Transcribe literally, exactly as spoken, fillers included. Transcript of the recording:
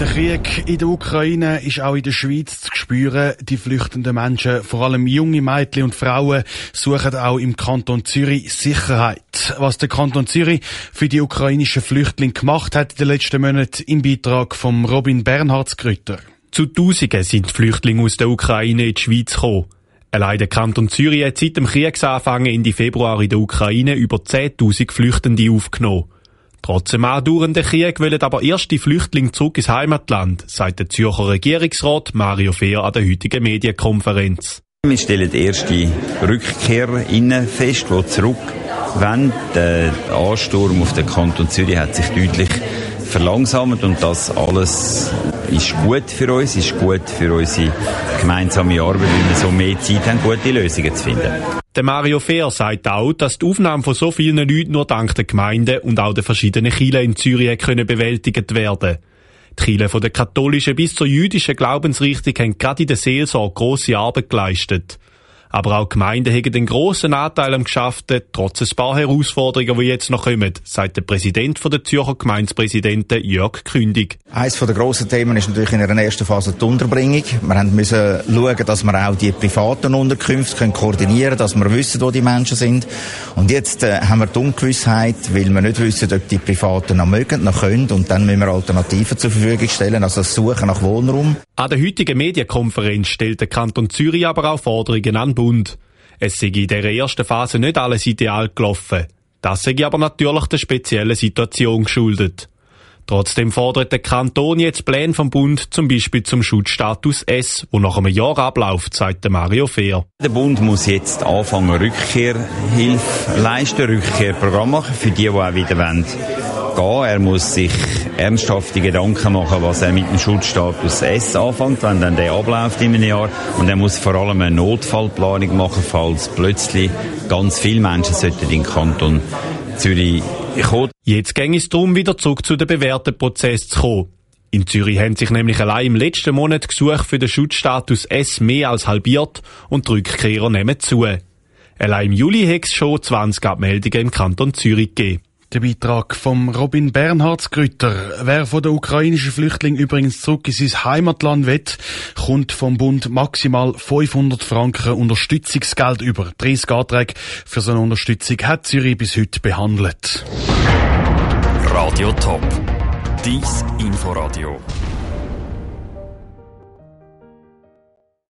Der Krieg in der Ukraine ist auch in der Schweiz zu spüren. Die flüchtenden Menschen, vor allem junge Mädchen und Frauen, suchen auch im Kanton Zürich Sicherheit. Was der Kanton Zürich für die ukrainischen Flüchtlinge gemacht hat in den letzten Monaten, im Beitrag von Robin Bernhardsgrütter. Zu Tausenden sind die Flüchtlinge aus der Ukraine in die Schweiz gekommen. Allein der Kanton Zürich hat seit dem Kriegsanfang Ende Februar in der Ukraine über zehntausend Flüchtende aufgenommen. Trotz dem andauernden Krieg wollen aber erst die Flüchtlinge zurück ins Heimatland, sagt der Zürcher Regierungsrat Mario Fehr an der heutigen Medienkonferenz. Wir stellen erste RückkehrerInnen fest, die zurück wollen. Der Ansturm auf den Kanton Zürich hat sich deutlich verlangsamt und das alles ist gut für uns, ist gut für unsere gemeinsame Arbeit, weil wir so mehr Zeit haben, gute Lösungen zu finden. Der Mario Fehr sagt auch, dass die Aufnahme von so vielen Leuten nur dank der Gemeinden und auch der verschiedenen Kirchen in Zürich können bewältigt werden. Die Kirchen von der katholischen bis zur jüdischen Glaubensrichtung haben gerade in der Seelsorge grosse Arbeit geleistet. Aber auch die Gemeinden haben einen grossen Anteil am Geschafften, trotz ein paar Herausforderungen, die jetzt noch kommen, sagt der Präsident der Zürcher Gemeindepräsidenten Jörg Kündig. Eines der grossen Themen ist natürlich in der ersten Phase die Unterbringung. Wir müssen schauen, dass wir auch die privaten Unterkünfte können koordinieren können, dass wir wissen, wo die Menschen sind. Und jetzt äh, haben wir die Ungewissheit, weil wir nicht wissen, ob die Privaten noch mögen, noch können. Und dann müssen wir Alternativen zur Verfügung stellen, also das Suchen nach Wohnraum. An der heutigen Medienkonferenz stellt der Kanton Zürich aber auch Forderungen an den Bund. Es sei in dieser ersten Phase nicht alles ideal gelaufen. Das sei aber natürlich der speziellen Situation geschuldet. Trotzdem fordert der Kanton jetzt Pläne vom Bund, zum Beispiel zum Schutzstatus S, wo nach einem Jahr abläuft, sagt Mario Fehr. Der Bund muss jetzt anfangen, Rückkehrhilfe leisten, Rückkehrprogramm machen für die, die auch wieder gehen wollen. Er muss sich ernsthafte Gedanken machen, was er mit dem Schutzstatus S anfängt, wenn dann der abläuft in einem Jahr. Und er muss vor allem eine Notfallplanung machen, falls plötzlich ganz viele Menschen sollten in den Kanton Zürich kommen. Jetzt ging es darum, wieder zurück zu den bewährten Prozessen zu kommen. In Zürich haben sich nämlich allein im letzten Monat Gesuche für den Schutzstatus S mehr als halbiert und die Rückkehrer nehmen zu. Allein im Juli hat es schon zwanzig Abmeldungen im Kanton Zürich gegeben. Der Beitrag von Robin Bernhardsgrütter. Wer von den ukrainischen Flüchtlingen übrigens zurück in sein Heimatland will, kommt vom Bund maximal fünfhundert Franken Unterstützungsgeld über. dreißig Anträge für so eine Unterstützung hat Zürich bis heute behandelt. Radio Top. Dies Inforadio.